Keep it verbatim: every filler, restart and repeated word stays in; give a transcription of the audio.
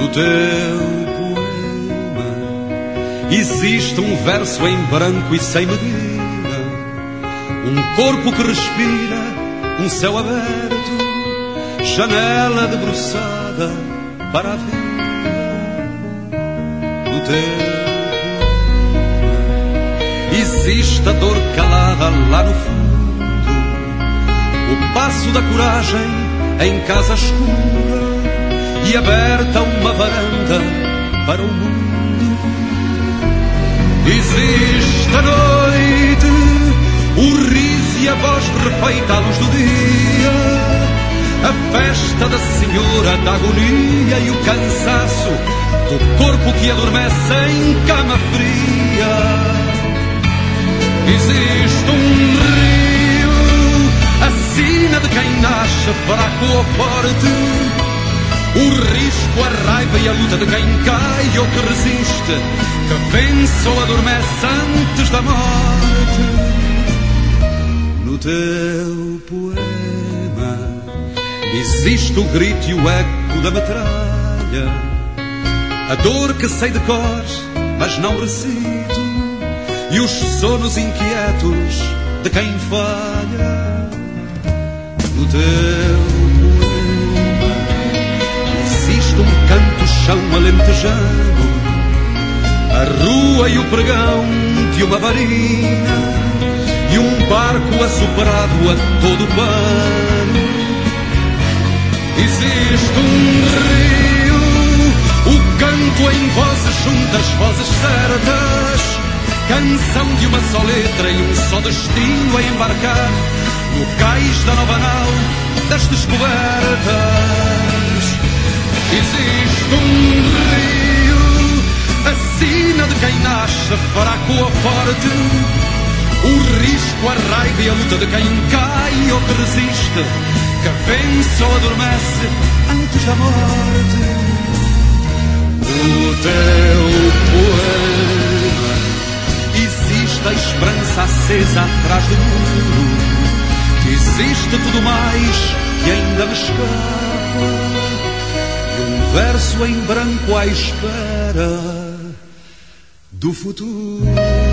teu poema existe um verso em branco e sem medida, um corpo que respira, um céu aberto, janela debruçada para a vida. No teu poema existe a dor calada lá no fundo, o passo da coragem em casa escura e aberta uma varanda para o mundo. Existe a noite, o riso e a voz refeita à luz do dia, a festa da senhora da agonia e o cansaço do corpo que adormece em cama fria. Existe um rio, a sina de quem nasce fraco ou forte, o risco, a raiva e a luta de quem cai ou que resiste, que vence ou adormece antes da morte. No teu poema existe o grito e o eco da metralha, a dor que sei de cor, mas não recito, e os sonos inquietos de quem falha. No teu um canto chão alentejano, a rua e o pregão de uma varina e um barco assoprado a todo pano. Existe um rio, o canto em vozes juntas, vozes certas, canção de uma só letra e um só destino a embarcar no cais da nova nau das descobertas. Existe um rio, a sina de quem nasce fraco ou forte, o risco, a raiva e a luta de quem cai ou que resiste, que vence ou adormece antes da morte. No teu poema existe a esperança acesa atrás do muro, existe tudo mais que ainda me escapa, um verso em branco à espera do futuro.